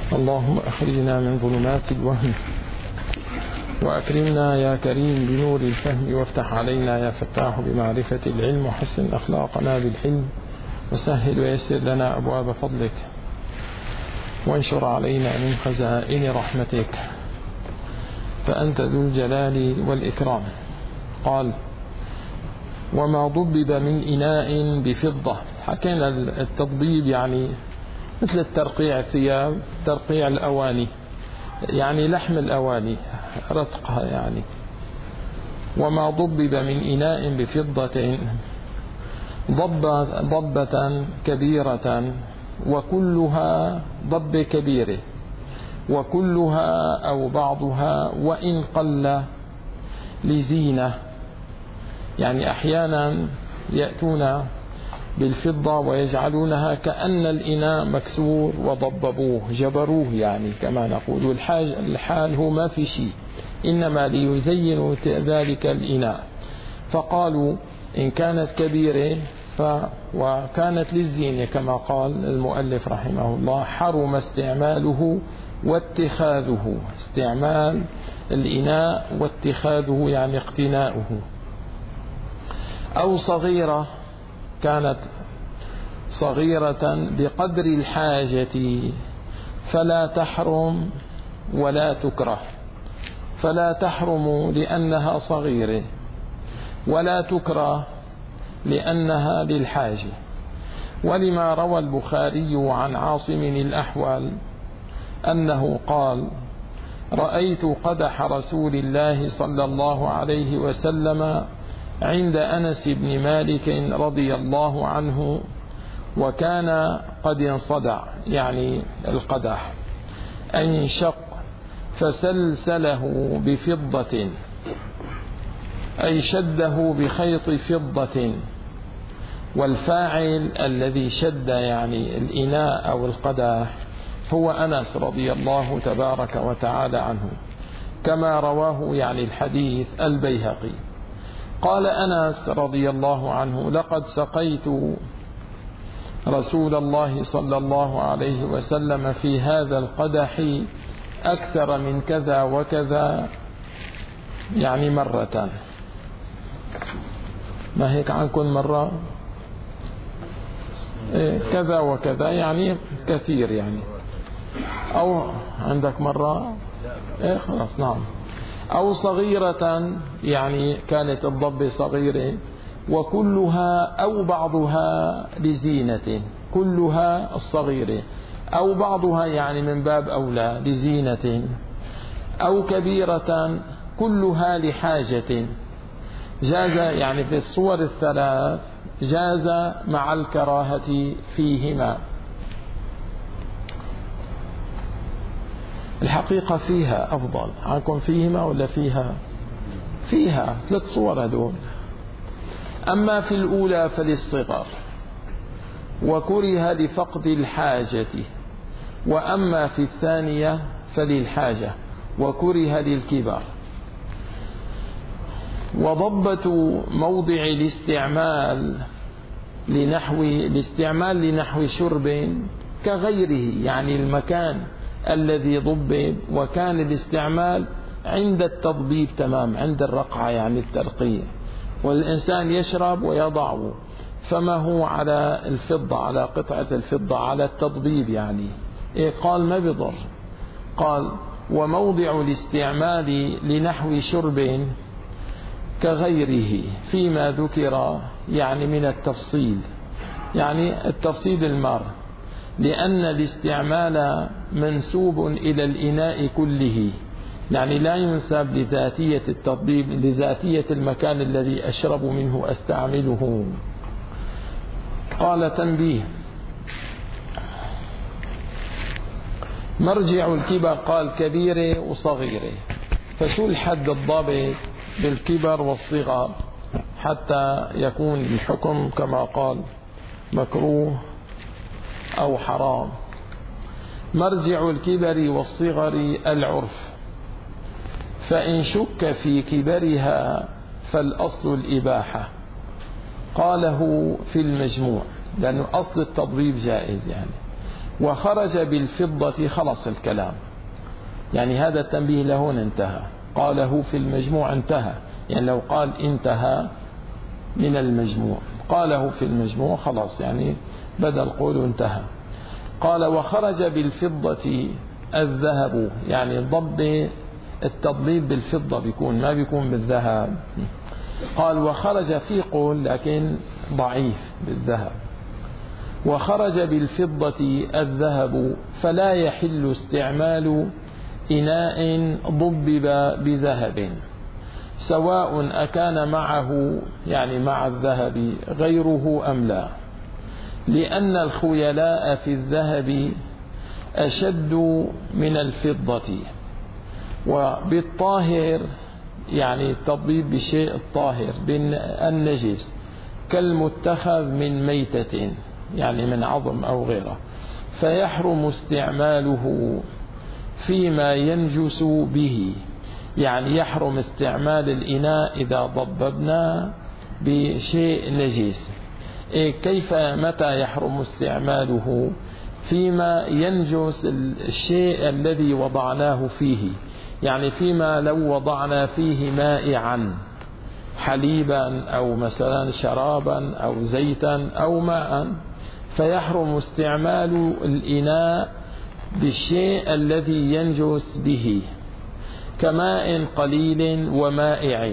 اللهم أخرجنا من ظلمات الوهم وأكرمنا يا كريم بنور الفهم، وافتح علينا يا فتاح بمعرفة العلم، وحسن أخلاقنا بالحلم، وسهل ويسر لنا أبواب فضلك، وانشر علينا من خزائن رحمتك، فأنت ذو الجلال والإكرام. قال: وما ضبب من إناء بفضة. حكينا التضبيب يعني مثل الترقيع الثياب، ترقيع الأواني، يعني لحم الأواني، رتقها يعني. وما ضبب من إناء بفضة ضبة كبيرة وكلها ضب كبيرة، وكلها أو بعضها وإن قل لزينة. يعني أحيانا يأتون بالفضة ويجعلونها كأن الإناء مكسور وضببوه جبروه، يعني كما نقول. الحال هو ما في شيء، إنما ليزينوا ذلك الإناء، فقالوا إن كانت كبيرة وكانت للزينة كما قال المؤلف رحمه الله، حرم استعماله واتخاذه. استعمال الإناء واتخاذه يعني اقتناؤه. أو صغيرة، كانت صغيرة بقدر الحاجة فلا تحرم ولا تكره. فلا تحرم لأنها صغيرة، ولا تكره لأنها للحاجة. ولما روى البخاري عن عاصم الأحول أنه قال: رأيت قدح رسول الله صلى الله عليه وسلم عند أنس بن مالك رضي الله عنه، وكان قد انصدع، يعني القدح انشق، فسلسله بفضة، أي شده بخيط فضة. والفاعل الذي شد يعني الإناء أو القدح هو أنس رضي الله تبارك وتعالى عنه، كما رواه يعني الحديث البيهقي. قال أنس رضي الله عنه: لقد سقيت رسول الله صلى الله عليه وسلم في هذا القدح أكثر من كذا وكذا، يعني مرة. ما هيك عنكم مرة كذا وكذا، يعني كثير يعني. أو عندك مرة خلاص، نعم. أو صغيرة، يعني كانت الضبة صغيرة، وكلها أو بعضها لزينة. كلها الصغيرة أو بعضها يعني من باب أولى لزينة. أو كبيرة كلها لحاجة. جاز يعني في الصور الثلاث، جاز مع الكراهة فيهما. الحقيقة فيها أفضل عنكم، فيهما ولا فيها؟ فيها 3 صور هدول. أما في الأولى فللصغر، وكره لفقد الحاجة. وأما في الثانية فللحاجة، وكره للكبر. وضبة موضع الاستعمال لنحو شرب كغيره، يعني المكان الذي ضبب وكان الاستعمال عند التضبيب تمام، عند الرقعة يعني الترقية، والإنسان يشرب ويضعه. فما هو على الفضة، على قطعة الفضة، على التضبيب يعني قال ما بضر. قال: وموضع الاستعمال لنحو شرب كغيره فيما ذكر، يعني من التفصيل، يعني التفصيل المار، لأن الاستعمال منسوب إلى الإناء كله، يعني لا ينسب لذاتية التضبيب، لذاتية المكان الذي أشرب منه أستعمله. قال: تنبيه: مرجع الكبر، قال كبيرة وصغيرة، فشو الحد الضابط بالكبر والصغر حتى يكون الحكم كما قال مكروه أو حرام؟ مرجع الكبر والصغر العرف، فإن شك في كبرها فالأصل الإباحة. قاله في المجموع، لأنه أصل التضبيب جائز يعني. وخرج بالفضة خلص الكلام. يعني هذا التنبيه لهون انتهى، قاله في المجموع انتهى. يعني لو قال انتهى من المجموع قاله في المجموع خلاص، يعني بدل قوله انتهى. قال وخرج بالفضة الذهب، يعني ضب التضبيب بالفضة بيكون، ما بيكون بالذهب. قال وخرج في قول لكن ضعيف بالذهب. وخرج بالفضة الذهب فلا يحل استعمال إناء ضبب بذهب، سواء أكان معه يعني مع الذهب غيره أم لا، لأن الخيلاء في الذهب أشد من الفضة. وبالطاهر يعني التضبيب بالشيء الطاهر بالنجس كالمتخذ من ميتة، يعني من عظم أو غيره، فيحرم استعماله فيما ينجس به. يعني يحرم استعمال الإناء إذا ضببنا بشيء نجس. كيف متى يحرم استعماله؟ فيما ينجس الشيء الذي وضعناه فيه، يعني فيما لو وضعنا فيه مائعا حليبا أو مثلا شرابا أو زيتا أو ماء، فيحرم استعمال الإناء بالشيء الذي ينجس به، كماء قليل ومائع.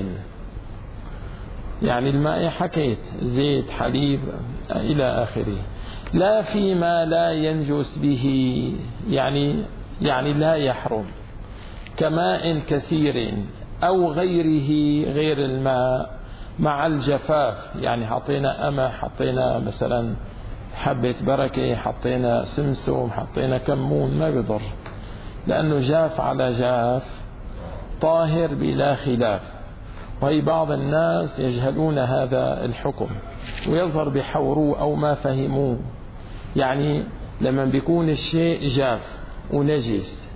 يعني الماء حكيت زيت حليب إلى آخره. لا فيما لا ينجس به، يعني لا يحرم، كماء كثير أو غيره غير الماء مع الجفاف. يعني حطينا حطينا مثلا حبة بركة، حطينا سمسم، حطينا كمون، ما بيضر، لأنه جاف على جاف طاهر بلا خلاف. وهي بعض الناس يجهلون هذا الحكم ويظهر بحوروه أو ما فهموه. يعني لما بيكون الشيء جاف ونجس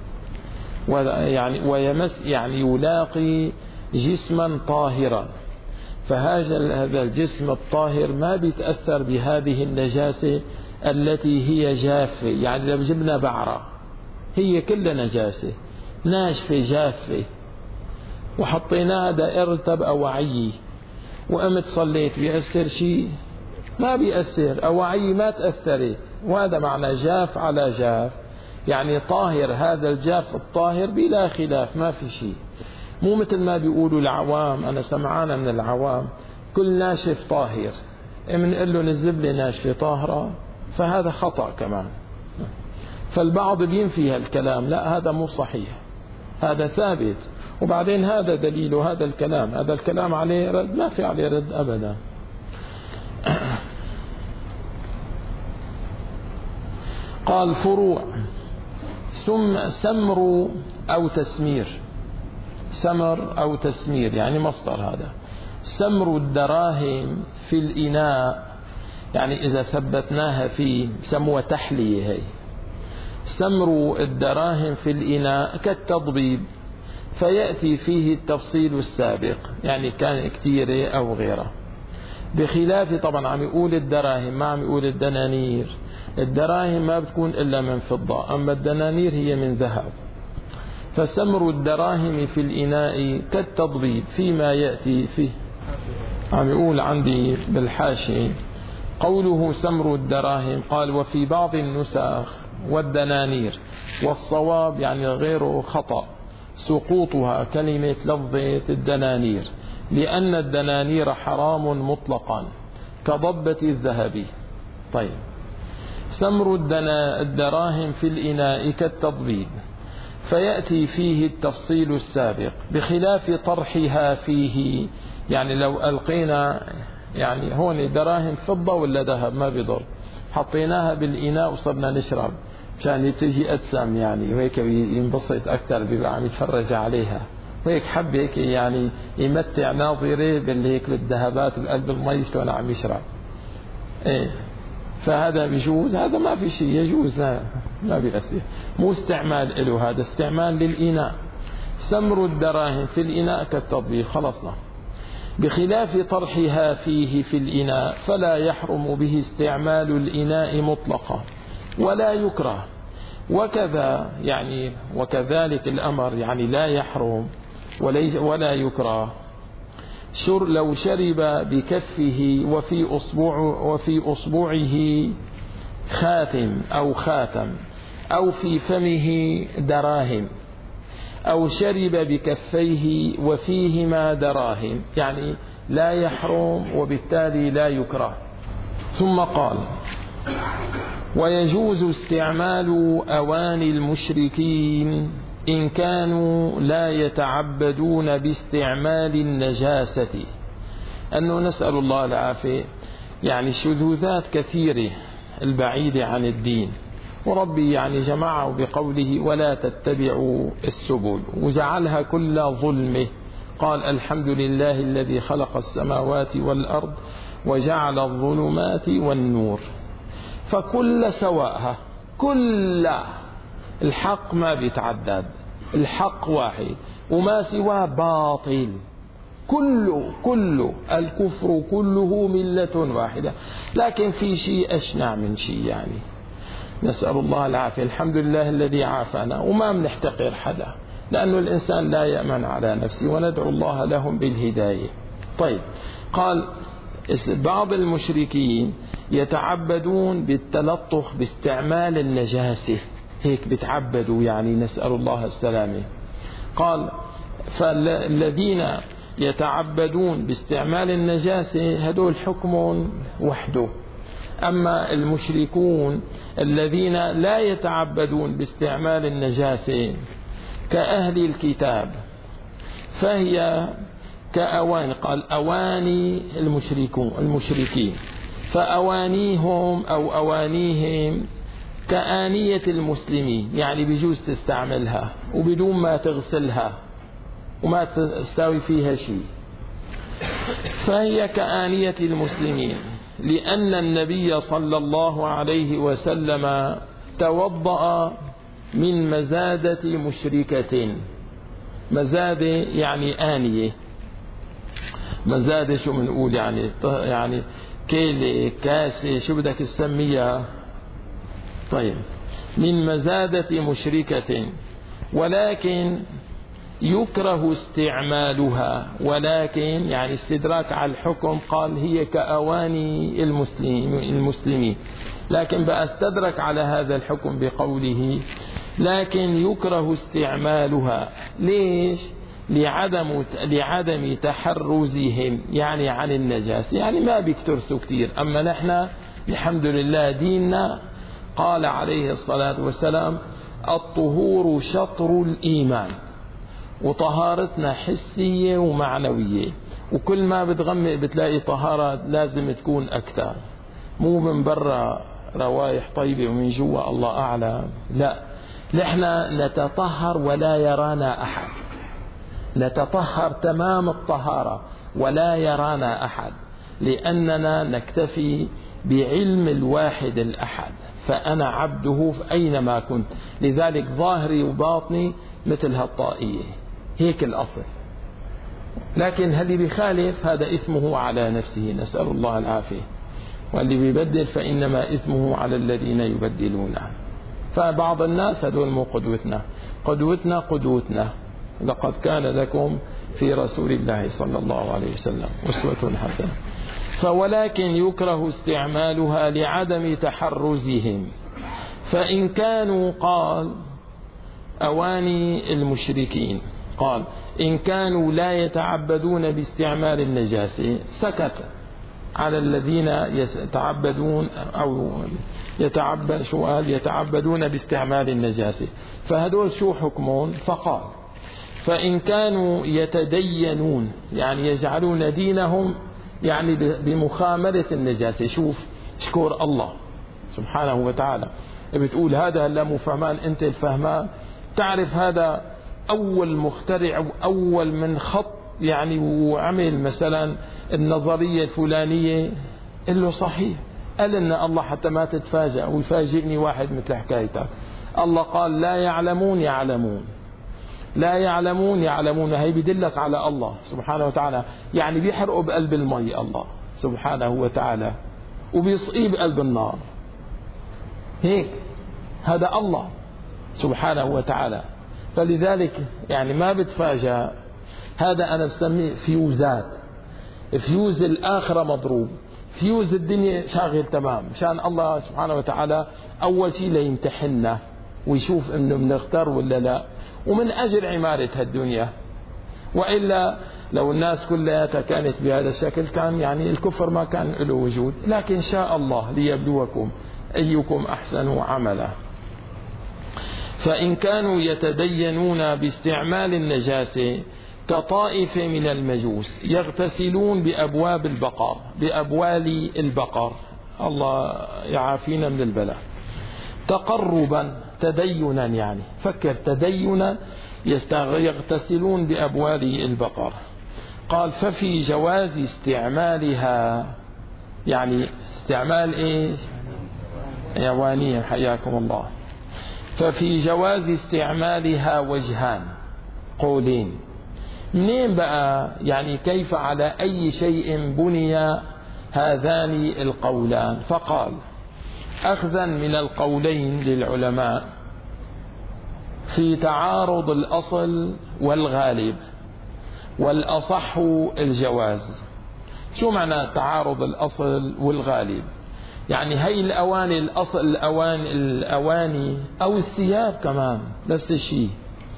ويمس، يعني يلاقي جسما طاهرا، فهذا الجسم الطاهر ما بيتأثر بهذه النجاسة التي هي جافة. يعني لو جبنا بعرة هي كلها نجاسة ناشفة جافة وحطيناها دائرة تبقى وعي وقمت صليت، بيأثر شيء؟ ما بيأثر. أوعي ما تأثرت، وهذا معنى جاف على جاف، يعني طاهر. هذا الجاف الطاهر بلا خلاف، ما في شيء. مو مثل ما بيقولوا العوام، أنا سمعانا من العوام كل ناشف طاهر، منقول له نزل لي ناشفة طاهرة، فهذا خطأ كمان. فالبعض بينفي هالكلام، لا هذا مو صحيح، هذا ثابت. وبعدين هذا دليل، هذا الكلام عليه رد؟ ما في عليه رد أبدا. قال فروع سمر أو تسمير. سمر أو تسمير يعني مصدر هذا. سمر الدراهم في الإناء، يعني إذا ثبتناها فيه سموها تحلية. هي سمر الدراهم في الإناء كالتضبيب، فيأتي فيه التفصيل السابق، يعني كان كتيرة أو غيره. بخلاف طبعا عم يقول الدراهم، ما عم يقول الدنانير. الدراهم ما بتكون إلا من فضة، أما الدنانير هي من ذهب. فسمر الدراهم في الإناء كالتضبيب فيما يأتي فيه. عم يقول عندي بالحاشية قوله سمر الدراهم، قال وفي بعض النسخ والدنانير، والصواب يعني غير خطأ سقوطها كلمة لفظة الدنانير، لأن الدنانير حرام مطلقا كضبة الذهب. طيب سمر الدراهم في الإناء كالتضبيب، فيأتي فيه التفصيل السابق، بخلاف طرحها فيه. يعني لو ألقينا يعني هون دراهم فضة ولا ذهب ما بيضر، حطيناها بالإناء وصرنا نشرب مشان تجي أجسام، يعني وهيك ينبسط أكثر، بيبقى عم يتفرج عليها وهيك حب هيك يعني يمتع ناظره بالهيك الذهبات بقلب المي شلون عم يشرب. إيه فهذا بيجوز، هذا ما في شيء يجوز، ما بيأثر، مو استعمال له، هذا استعمال للإناء. سمر الدراهم في الإناء كالتطبيق، خلصنا. بخلاف طرحها فيه في الإناء فلا يحرم به استعمال الإناء مطلقا، ولا يكره. وكذا يعني وكذلك الأمر يعني لا يحرم ولا يكره لو شرب بكفه وفي أصبعه خاتم أو خاتم أو في فمه دراهم، أو شرب بكفيه وفيهما دراهم، يعني لا يحرم وبالتالي لا يكره. ثم قال: ويجوز استعمال أواني المشركين إن كانوا لا يتعبدون باستعمال النجاسة. أنه نسأل الله العافية، يعني شذوذات كثيرة البعيدة عن الدين، وربي يعني جمعه بقوله: ولا تتبعوا السبل، وجعلها كل ظلمه. قال: الحمد لله الذي خلق السماوات والأرض وجعل الظلمات والنور. فكل سواءها، كل الحق ما بيتعدد، الحق واحد وما سواه باطل، كله الكفر كله ملة واحدة، لكن في شيء أشنع من شيء. يعني نسأل الله العافية. الحمد لله الذي عافانا، وما بنحتقر حدا، لأنه الإنسان لا يأمن على نفسه، وندعو الله لهم بالهداية. طيب، قال: بعض المشركين يتعبدون بالتلطخ باستعمال النجاسة، هيك بتعبدوا، يعني نسأل الله السلامة. قال: فالذين يتعبدون باستعمال النجاسة هدول حكم وحده. أما المشركون الذين لا يتعبدون باستعمال النجاسة كأهل الكتاب فهي كأواني، قال: أواني المشركين، فأوانيهم أو أوانيهم كآنية المسلمين، يعني بيجوز تستعملها وبدون ما تغسلها وما تستوي فيها شيء، فهي كآنية المسلمين، لأن النبي صلى الله عليه وسلم توضأ من مزادة مشركة. مزادة يعني آنية، مزادة شو بنقول؟ يعني كيلة، كاسة، شو بدك تسميها؟ طيب، من مزادة مشركة، ولكن يكره استعمالها، ولكن يعني استدراك على الحكم، قال: هي كأواني المسلمين، لكن بقى استدرك على هذا الحكم بقوله: لكن يكره استعمالها. ليش؟ لعدم تحرزهم يعني عن النجاسة، يعني ما بيكترسوا كتير. أما نحن الحمد لله ديننا قال عليه الصلاة والسلام: الطهور شطر الإيمان، وطهارتنا حسية ومعنوية، وكل ما بتغمق بتلاقي طهارة لازم تكون أكثر، مو من برا روايح طيبة ومن جوا الله أعلم. لا، نحن نتطهر ولا يرانا أحد، نتطهر تمام الطهارة ولا يرانا أحد، لأننا نكتفي بعلم الواحد الأحد، فأنا عبده أينما كنت. لذلك ظاهري وباطني مثل هالطائية، هيك الأصل. لكن هل بيخالف هذا إثمه على نفسه، نسأل الله العافية. واللي بيبدل فإنما إثمه على الذين يبدلونه. فبعض الناس هذول مو قدوتنا، لقد كان لكم في رسول الله صلى الله عليه وسلم أسوة حسنة. فولكن يكره استعمالها لعدم تحرزهم. فإن كانوا، قال: أواني المشركين، قال: إن كانوا لا يتعبدون باستعمال النجاسة، سكت على الذين يتعبدون أو يتعبدون باستعمال النجاسة، فهدول شو حكمون؟ فقال: فإن كانوا يتدينون، يعني يجعلون دينهم يعني بمخامرة النجاسة. شوف شكور الله سبحانه وتعالى، بتقول هذا لا مفهمان، أنت الفهمان، تعرف هذا أول مخترع وأول من خط يعني وعمل مثلا النظرية الفلانية، قل له صحيح، قال لنا الله حتى ما تتفاجأ ويفاجئني واحد مثل حكايتك. الله قال: لا يعلمون يعلمون، لا يعلمون يعلمون، هي بدلك على الله سبحانه وتعالى، يعني بيحرقوا بقلب المي الله سبحانه وتعالى وبيصقيه بقلب النار. هيك هذا الله سبحانه وتعالى. فلذلك يعني ما بتفاجأ، هذا أنا بسميه فيوزات، فيوز الآخرة مضروب، فيوز الدنيا شاغل تمام، مشان الله سبحانه وتعالى أول شيء ليمتحننا ويشوف إنه بنختار ولا لا، ومن أجل عمارة هالدنيا. وإلا لو الناس كلها كانت بهذا الشكل كان يعني الكفر ما كان له وجود، لكن شاء الله ليبلوكم أيكم أحسن عملا. فإن كانوا يتدينون باستعمال النجاسة كطائفة من المجوس يغتسلون بأبوال البقر، الله يعافينا من البلاء، تقربا تدينا، يعني فكر تدينا، يغتسلون بأبوال البقر. قال ففي جواز استعمالها، يعني استعمال ايش؟ يوانية، حياكم الله. ففي جواز استعمالها وجهان، قولين. منين بقى يعني كيف على أي شيء بني هذان القولان؟ فقال أخذا من القولين للعلماء في تعارض الأصل والغالب، والأصح الجواز. شو معنى تعارض الأصل والغالب؟ يعني هي الأواني، الأصل الأواني أو الثياب كمان نفس الشيء.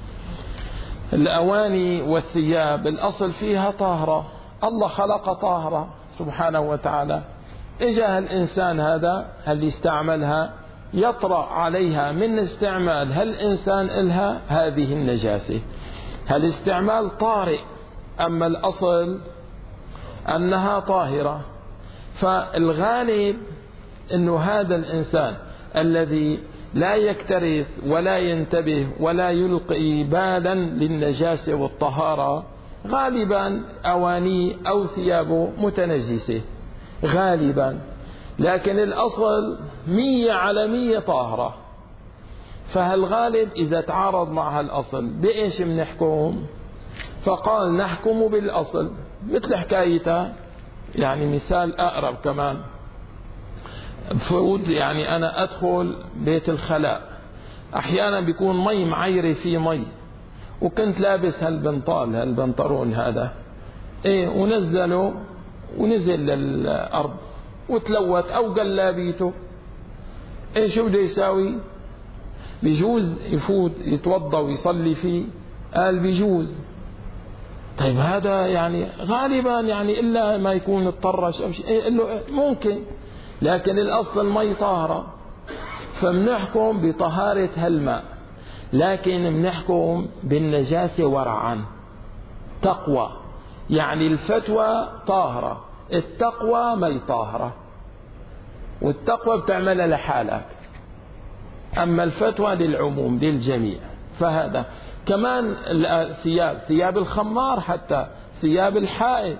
الأواني والثياب الأصل فيها طاهرة، الله خلق طاهرة سبحانه وتعالى. إجا الإنسان هذا هل يستعملها يطرأ عليها من استعمال هل الإنسان إلها هذه النجاسة، هل استعمال طارئ، أما الأصل أنها طاهرة. فالغالب أنه هذا الإنسان الذي لا يكترث ولا ينتبه ولا يلقي بالا للنجاسة والطهارة غالبا أواني أو ثيابه متنجسة غالبا، لكن الأصل 100% طاهرة. فهالغالب إذا تعارض مع هالأصل بإيش بنحكم؟ فقال نحكم بالأصل. مثل حكايته، يعني مثال أقرب كمان، فوت يعني أنا أدخل بيت الخلاء، أحيانا بيكون مي معيرة في مي، وكنت لابس هالبنطلون هذا ونزله ونزل للأرض وتلوث أو قلابيته، شو بده يساوي؟ بيجوز يفوت يتوضا ويصلي فيه؟ قال بيجوز. طيب هذا يعني غالبا يعني إلا ما يكون اضطرش أو شيء ممكن، لكن الأصل المي طاهرة، فمنحكم بطهارة هالماء، لكن منحكم بالنجاسة ورعا تقوى. يعني الفتوى طاهرة، التقوى مي طاهرة، والتقوى بتعملها لحالك، أما الفتوى للعموم للجميع. فهذا كمان ثياب الخمار، حتى ثياب الحائض،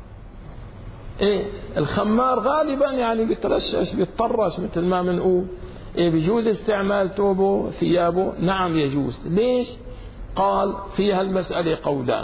الخمار غالبا يعني بيترشش بيتطرش مثل ما بنقول، بيجوز استعمال ثوبه ثيابه؟ نعم يجوز. ليش؟ قال فيها المسألة قولان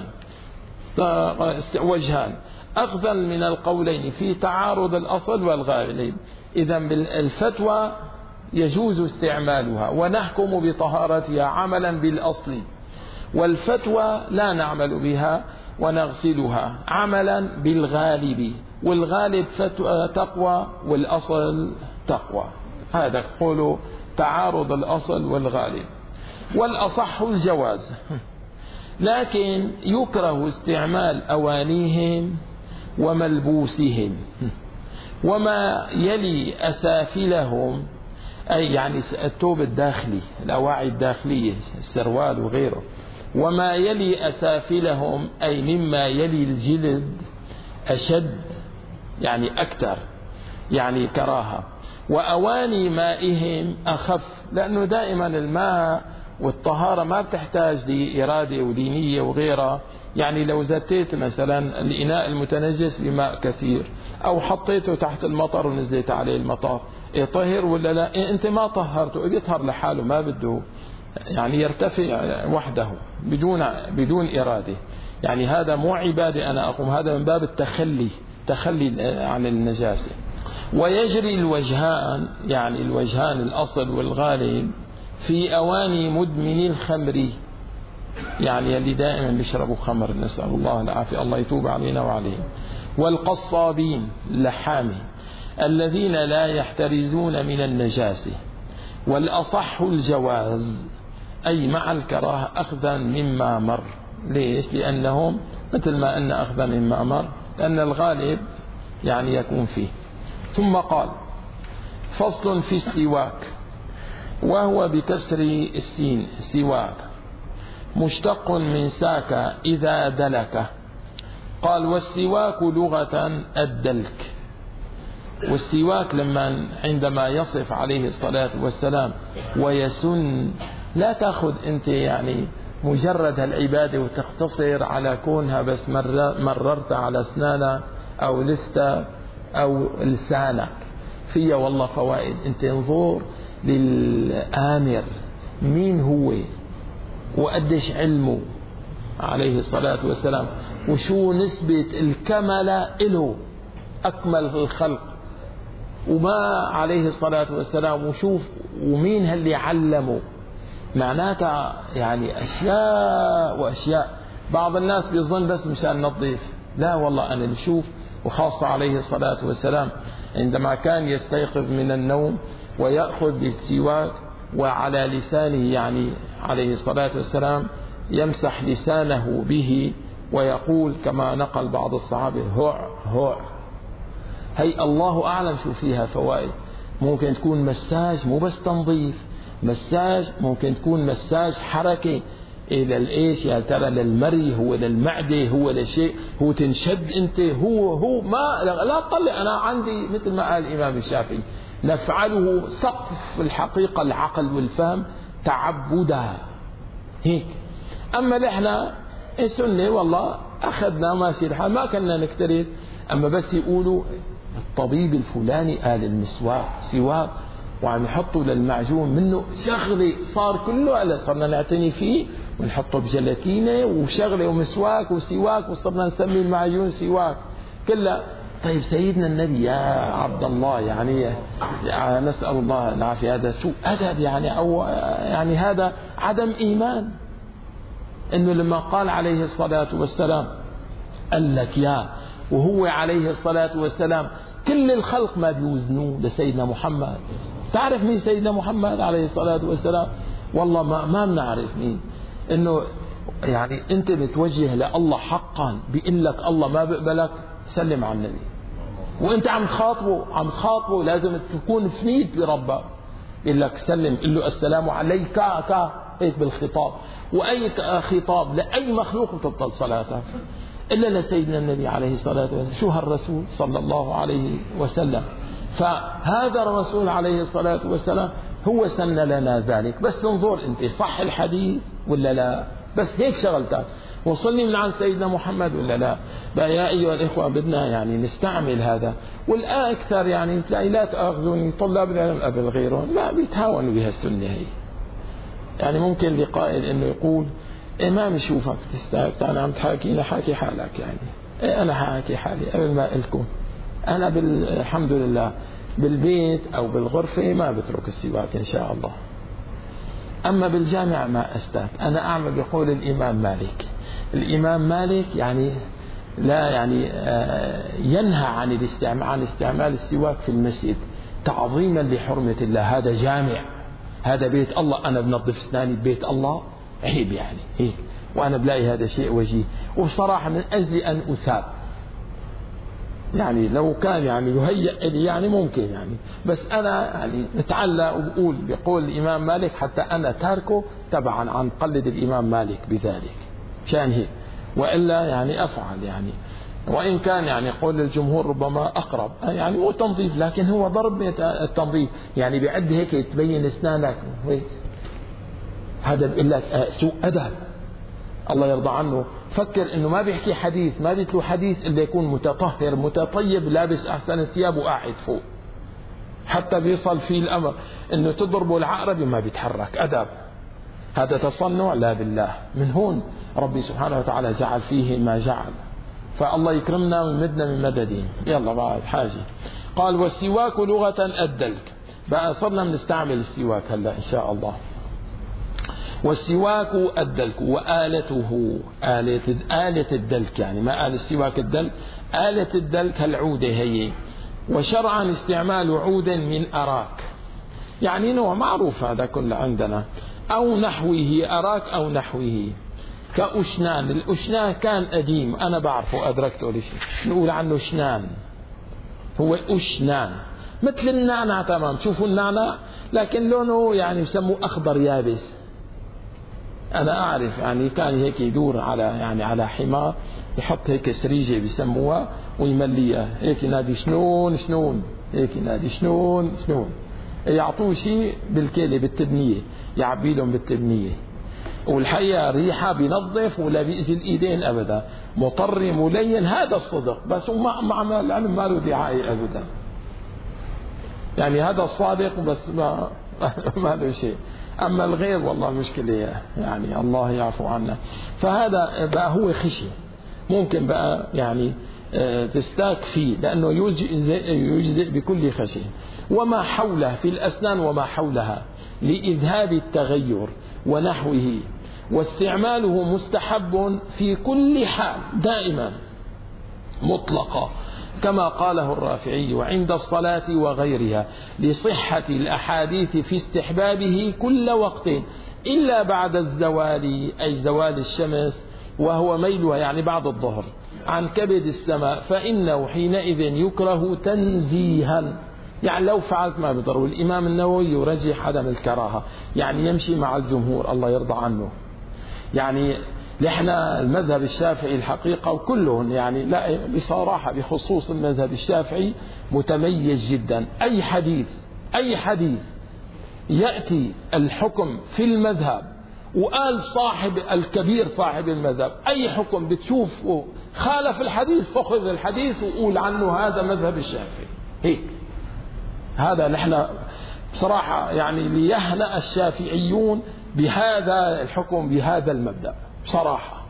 وجهان، أخذا من القولين في تعارض الأصل والغالب. إذا الفتوى يجوز استعمالها ونحكم بطهارتها عملا بالأصل، والفتوى لا نعمل بها ونغسلها عملا بالغالب، والغالب فتوى تقوى والأصل تقوى. هذا قولوا تعارض الأصل والغالب. والأصح الجواز، لكن يكره استعمال أوانيهم وملبوسهم وما يلي أسافلهم، أي يعني الثوب الداخلي، الأواعي الداخلية، السروال وغيره، وما يلي أسافلهم أي مما يلي الجلد أشد، يعني أكثر، يعني كراهة. وأواني مائهم أخف، لأنه دائما الماء والطهارة ما بتحتاج لإرادة ودينية وغيرها. يعني لو زتيت مثلا الإناء المتنجس بماء كثير أو حطيته تحت المطر ونزلت عليه المطر، طهر ولا لا؟ أنت ما طهرته، بيطهر لحاله، ما بده يعني يرتفع وحده بدون إرادة. يعني هذا مو عبادة أنا أقوم، هذا من باب التخلي عن النجاسة. ويجري الوجهان، يعني الوجهان الأصل والغالب في أواني مدمن الخمر، يعني اللي دائما بيشربوا خمر، نسأل الله العافية، الله يتوب علينا وعليهم. والقصابين اللحامة الذين لا يحترزون من النجاسة. والأصح الجواز، أي مع الكراهة أخذا مما مر. ليش؟ لأنهم مثل ما أن أخذا مما مر، لأن الغالب يعني يكون فيه. ثم قال: فصل في السواك، وهو بكسر السين سواك، مشتق من ساك إذا دلك. قال: والسواك لغة الدلك. والسواك لما عندما يصف عليه الصلاة والسلام ويسن، لا تأخذ أنت يعني مجرد العبادة وتقتصر على كونها بس مررت على أسنانك أو لثتك أو لسانك، فيها والله فوائد. أنت انظر للآمر مين هو وقدش علمه عليه الصلاة والسلام، وشو نسبة الكمل له، أكمل الخلق، وما عليه الصلاة والسلام، وشوف ومين هاللي علمه. معناتها يعني أشياء وأشياء. بعض الناس بيظن بس مشان نظيف، لا والله أنا بشوف. وخاصة عليه الصلاة والسلام عندما كان يستيقظ من النوم ويأخذ بالسواك وعلى لسانه، يعني عليه الصلاة والسلام يمسح لسانه به ويقول كما نقل بعض الصحابة: هع هع. هي الله أعلم شو فيها فوائد. ممكن تكون مساج، مو بس تنظيف، مساج ممكن تكون مساج حركة إلى الإيش يا ترى، للمري، هو للمعدة، هو لشيء، هو تنشد أنت، هو ما لا تطلع. أنا عندي مثل ما قال الإمام الشافعي: نفعله سقف الحقيقة العقل والفهم تعبدا هيك. أما نحن السنة والله أخذنا ماشي الحال، ما كنا نكترث. أما بس يقولوا الطبيب الفلاني قال المسواك سواك، وعم يحطوا للمعجون منه شغلة، صار كله صرنا نعتني فيه ونحطه بجلاتينة وشغلة ومسواك وسواك، وصرنا نسمي المعجون سواك كلها. طيب سيدنا النبي يا عبد الله، يعني نسأل الله العافية، هذا سوء أدب يعني، أو يعني هذا عدم إيمان. إنه لما قال عليه الصلاة والسلام قال لك يا، وهو عليه الصلاة والسلام كل الخلق ما بيوزنوه لسيدنا محمد. تعرف مين سيدنا محمد عليه الصلاة والسلام؟ والله ما بنعرف مين. إنه يعني أنت بتوجه لله حقا، بيقول لك الله ما بقبلك، سلم على النبي. وأنت عم تخاطبه لازم تكون فنيد بربك. يقول لك سلم، قل له السلام عليك، هيك بالخطاب. وأي خطاب لأي مخلوق تبطل صلاته إلا لسيدنا النبي عليه الصلاة والسلام. شو هالرسول صلى الله عليه وسلم؟ فهذا الرسول عليه الصلاة والسلام هو سن لنا ذلك. بس تنظر أنت صح الحديث ولا لا، بس هيك شغلتك. وصلني من عن سيدنا محمد ولا لا. بقى يا أيها الإخوة بدنا يعني نستعمل هذا. والآن أكثر يعني تلاقي، لا تأخذوني، طلاب العلم قبل غيرهم ما بيتهاونوا بها السنة هي. يعني ممكن لقائل إنه يقول ما بشوفك تستاهل، أنا عم تحاكينا حاكي حالك يعني. أنا حاكي حالي قبل ما قلتكم. أنا الحمد لله بالبيت أو بالغرفة ما بترك السواك إن شاء الله. أما بالجامع ما أستاك. أنا أعمل بقول الإمام مالك. الإمام مالك يعني لا يعني ينهى عن استعمال السواك في المسجد تعظيما لحرمة الله. هذا جامع، هذا بيت الله، أنا بنظف أسناني ببيت الله، عيب يعني هيك. وأنا بلاقي هذا شيء وجيه. وبصراحة من أجل أن أثاب يعني، لو كان يعني يهيئ لي يعني ممكن يعني، بس أنا يعني نتعلق وبقول بقول الإمام مالك، حتى أنا تاركه تبعا عن قلد الإمام مالك بذلك شان هيك. وإلا يعني أفعل يعني، وإن كان يعني قول الجمهور ربما أقرب يعني، مو تنظيف لكن هو ضرب التنظيف يعني، بيعد هيك تبين أسنانك هذا بيقول لك سوء أدب. الله يرضى عنه. فكر انه ما بيحكي حديث، ما بيتلو حديث الا يكون متطهر متطيب لابس احسن الثياب وقاعد فوق. حتى بيصل فيه الامر انه تضربه العقرب ما بيتحرك. ادب. هذا تصنع لا بالله. من هون ربي سبحانه وتعالى جعل فيه ما جعل. فالله يكرمنا ويمدنا من مدده. يلا بعد حاجة. قال: والسواك لغة الدلك. بقى صرنا بنستعمل السواك هلا ان شاء الله. والسواك الدلك، وآلته آلة الدلك، يعني ما آل السواك الدلك، آلة الدلك العودة هي. وشرعا استعمال عود من أراك، يعني نوع معروف هذا كله عندنا، أو نحوه، أراك أو نحوه، كأشنان. الأشنان كان قديم أنا بعرفه أدركته لشيء، نقول عنه شنان، هو أشنان مثل النعنع تمام. شوفوا النعنع لكن لونه يعني يسموه أخضر يابس. أنا أعرف يعني كان هيك يدور على يعني على حمار، يحط هيك سريجة بيسموها ويمليها هيك، ينادي شنون شنون، هيك ينادي شنون شنون، يعطوه شيء بالكيلة بالتبنية، يعبي لهم بالتبنية. والحقيقة ريحة بينظف ولا بيأذي الإيدين أبدا، مطري ملين، هذا الصدق. بس مع العلم ما له دعاية أبدا، يعني هذا الصادق بس ما له شيء. أما الغير والله المشكلة يعني الله يعفو عنا. فهذا بقى هو خشي، ممكن بقى يعني تستاك فيه، لأنه يجزئ بكل خشي. وما حوله في الأسنان وما حولها لإذهاب التغير ونحوه، واستعماله مستحب في كل حال دائما مطلقا، كما قاله الرافعي وعند الصلاة وغيرها، لصحة الأحاديث في استحبابه كل وقت إلا بعد الزوال، أي زوال الشمس وهو ميلها يعني بعد الظهر، عن كبد السماء، فإنه حينئذ يكره تنزيها، يعني لو فعلت ما بضر. والإمام النووي يرجح عدم الكراهة، يعني يمشي مع الجمهور الله يرضى عنه. يعني نحن المذهب الشافعي الحقيقة وكلهم يعني لا بصراحة بخصوص المذهب الشافعي متميز جدا. أي حديث يأتي الحكم في المذهب وقال صاحب الكبير صاحب المذهب أي حكم بتشوفه خالف الحديث، فخذ الحديث وقول عنه هذا مذهب الشافعي. هيك هذا نحن بصراحة يعني ليهنأ الشافعيون بهذا الحكم بهذا المبدأ بصراحة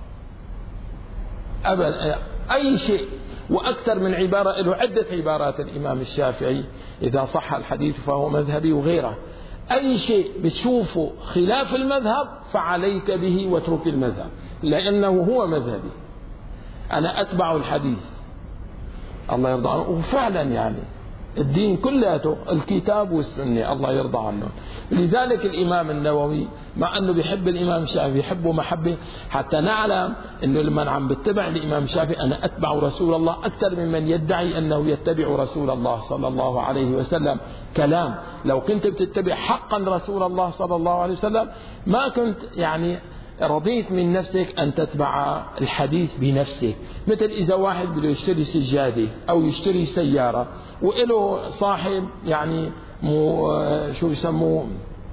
أبدا. أي شيء وأكثر من عبارة له عدة عبارات الإمام الشافعي، إذا صح الحديث فهو مذهبي وغيره. أي شيء بتشوفه خلاف المذهب فعليك به واترك المذهب، لأنه هو مذهبي، أنا أتبع الحديث الله يرضى عنه. وفعلا يعني الدين كله الكتاب والسنة الله يرضى عنه. لذلك الإمام النووي مع أنه بيحب الإمام الشافعي بيحبه محبة، حتى نعلم أنه لما عم بتبع الإمام الشافعي أنا أتبع رسول الله أكثر ممن يدعي أنه يتبع رسول الله صلى الله عليه وسلم. كلام لو كنت بتتبع حقا رسول الله صلى الله عليه وسلم ما كنت يعني رضيت من نفسك أن تتبع الحديث بنفسك. مثل إذا واحد بده يشتري سجادة أو يشتري سيارة وإله صاحب يعني شو يسموه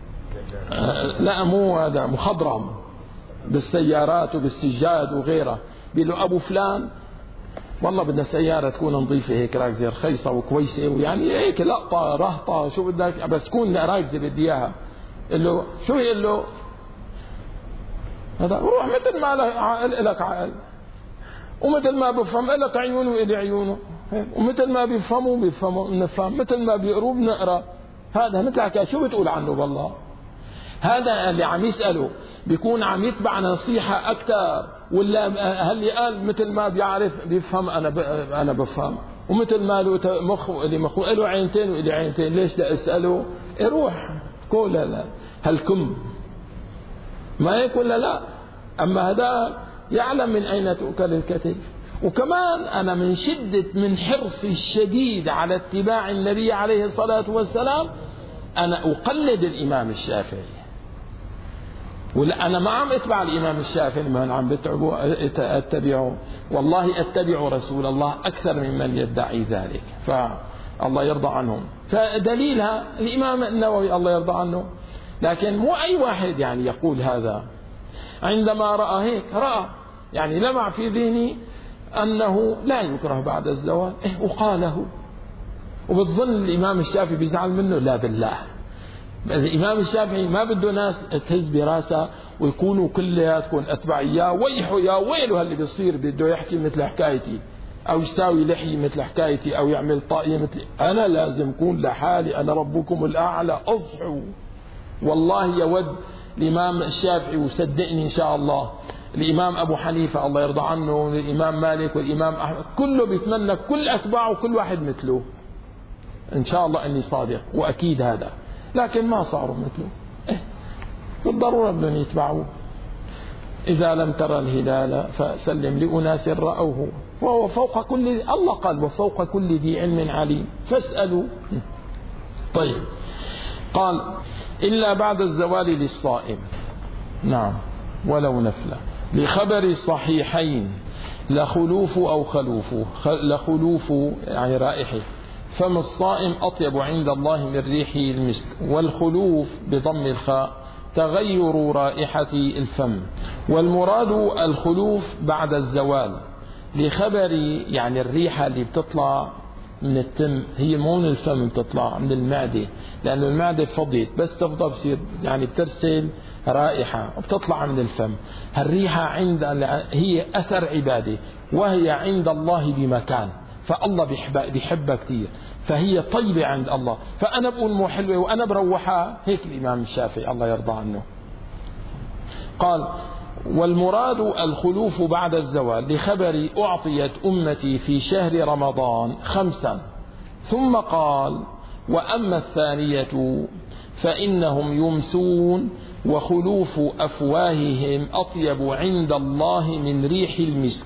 لا مو هذا مخضرم بالسيارات وبالسجاد وغيره، بيقول له أبو فلان والله بدنا سيارة تكون نظيفة هيك راكزة رخيصة وكويسة ويعني هيك لقطة رهطة شو بدك بس تكون راكزة بدي إياها. قال له شو؟ يقول له هذا روح مثل ما لك عقل ومثل ما بفهم لك عيون وإلي عيونه، ومثل ما بيفهموا بنفهم، مثل ما بيقروا بنقرأ. هذا مثلك شو بتقول عنه بالله؟ هذا اللي عم يسأله بيكون عم يتبع نصيحة أكثر، ولا هل قال مثل ما بيعرف بيفهم أنا بفهم، ومثل ما له مخ اللي مخه له عينتين وإلي عينتين، ليش لا أسأله؟ روح قول لا هلكم ما يكون لا. أما هذا يعلم من أين تؤكل الكتف. وكمان أنا من شدة من حرصي الشديد على اتباع النبي عليه الصلاة والسلام أنا أقلد الإمام الشافعي، ولا أنا ما عم أتبع الإمام الشافعي ما عم أتبعه، والله أتبع رسول الله أكثر ممن يدعي ذلك، فالله يرضى عنهم. فدليلها الإمام النووي الله يرضى عنه. لكن مو أي واحد يعني يقول هذا. عندما رأى هيك رأى يعني لمع في ذهني أنه لا يكره بعد الزوال وقاله، وبتظن الإمام الشافعي بيزعل منه؟ لا بالله، الإمام الشافعي ما بده ناس تهز براسه ويكونوا كلياتكم أتباعية ويحوا يا ويله اللي بيصير بده يحكي مثل حكايتي أو يساوي لحية مثل حكايتي أو يعمل طاقية مثل. أنا لازم أكون لحالي، أنا ربكم الأعلى، أصحوا. والله يود الإمام الشافعي، وصدقني إن شاء الله الإمام أبو حنيفة الله يرضى عنه، والإمام مالك، والإمام أحمد، كله بيتمنى كل أتباعه كل واحد مثله. إن شاء الله أني صادق، وأكيد هذا، لكن ما صاروا مثله. بالضرورة بدهم يتبعوه. إذا لم ترى الهلال فسلم لأناس رأوه وهو فوق كل، الله قال وفوق كل ذي علم عليم فاسألوا. طيب، قال إلا بعد الزوال للصائم، نعم ولو نفلة، لخبر الصحيحين لخلوف أو خلوف، لخلوف يعني رائحه، فم الصائم أطيب عند الله من ريحه المسك، والخلوف بضم الخاء تغير رائحة الفم، والمراد الخلوف بعد الزوال، لخبر يعني الريحة اللي بتطلع من التم هي مو من الفم، بتطلع من المعدة، لأن المعدة فضيت بس تفضل بصير يعني بترسل رائحة وبتطلع من الفم. هالريحة عند هي أثر عبادة، وهي عند الله بمكان، فالله بيحبها كثير، فهي طيبة عند الله، فأنا بقول مو حلوة وأنا بروحها. هيك الإمام الشافعي الله يرضى عنه قال: والمراد الخلوف بعد الزوال، لخبر أعطيت أمتي في شهر رمضان 5، ثم قال: وأما الثانية فإنهم يمسون، وخلوف أفواههم أطيب عند الله من ريح المسك.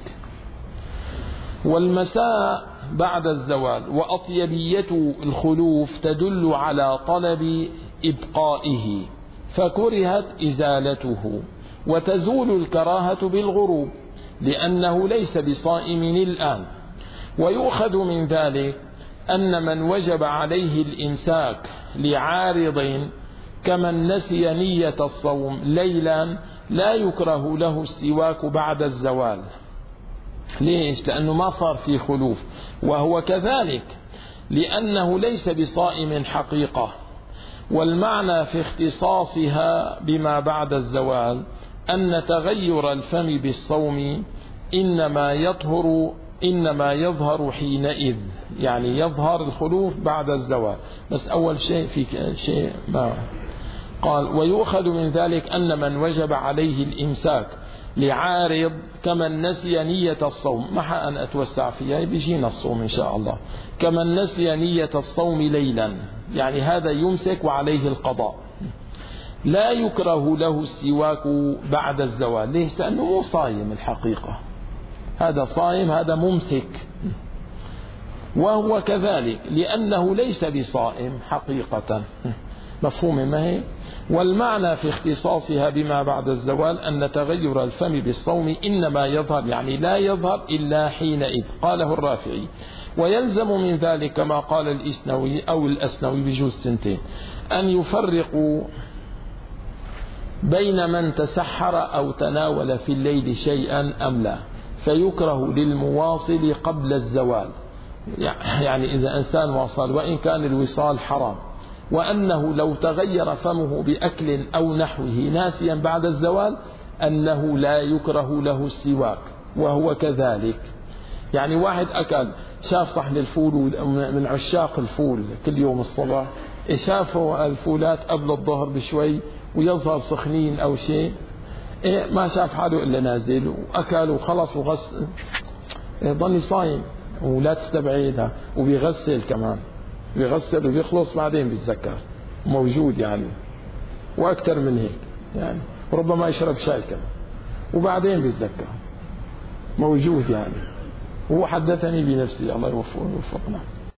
والمساء بعد الزوال، وأطيبية الخلوف تدل على طلب إبقائه، فكرهت إزالته، وتزول الكراهة بالغروب، لأنه ليس بصائم الآن. ويؤخذ من ذلك أن من وجب عليه الإمساك لعارض كمن نسي نية الصوم ليلا لا يكره له السواك بعد الزوال. ليش؟ لأنه ما صار في خلوف، وهو كذلك لأنه ليس بصائم حقيقة. والمعنى في اختصاصها بما بعد الزوال أن تغير الفم بالصوم إنما يظهر حينئذ، يعني يظهر الخلوف بعد الزوال. بس أول شيء في شيء ما قال: ويؤخذ من ذلك أن من وجب عليه الإمساك لعارض كمن نسي نية الصوم، مع أن أتوسع فيها بيجينا الصوم إن شاء الله، كمن نسي نية الصوم ليلا، يعني هذا يمسك وعليه القضاء، لا يكره له السواك بعد الزوال. ليش؟ لأنه مو صايم الحقيقة، هذا صايم، هذا ممسك. وهو كذلك لأنه ليس بصائم حقيقة. مفهوم ما هي؟ والمعنى في اختصاصها بما بعد الزوال أن تغير الفم بالصوم إنما يظهر، يعني لا يظهر إلا حينئذ. قاله الرافعي. ويلزم من ذلك كما قال الإسنوي أو الأسنوي بجوز تنتين، أن يفرقوا بين من تسحر أو تناول في الليل شيئا أم لا، فيكره للمواصل قبل الزوال، يعني إذا إنسان واصل وإن كان الوصال حرام، وأنه لو تغير فمه بأكل أو نحوه ناسيا بعد الزوال أنه لا يكره له السواك، وهو كذلك. يعني واحد أكل شاف صحن الفول، من عشاق الفول كل يوم الصباح، شافوا الفولات قبل الظهر بشوي ويظهر سخنين أو شيء، ما شاف حاله إلا نازل وأكل وخلص وغسل، ضل صايم. ولا تستبعدها، وبيغسل كمان، بيغسل وبيخلص بعدين بيتذكر موجود يعني، وأكثر من هيك يعني، ربما يشرب شاي كمان وبعدين بيتذكر موجود يعني. هو حدثني بنفسي، الله يوفقنا.